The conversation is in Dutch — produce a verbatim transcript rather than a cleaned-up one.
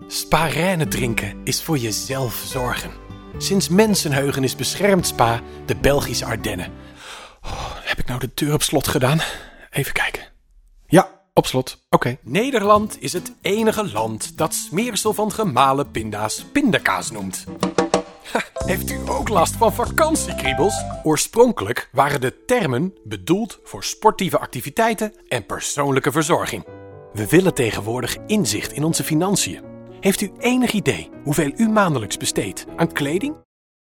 Spa-Rhene drinken is voor jezelf zorgen. Sinds mensenheugen is beschermd Spa de Belgische Ardennen. Oh, heb ik nou de deur op slot gedaan? Even kijken. Ja, op slot. Oké. Okay. Nederland is het enige land dat smeersel van gemalen pinda's pindakaas noemt. Ha, heeft u ook last van vakantiekriebels? Oorspronkelijk waren de termen bedoeld voor sportieve activiteiten en persoonlijke verzorging. We willen tegenwoordig inzicht in onze financiën. Heeft u enig idee hoeveel u maandelijks besteedt aan kleding,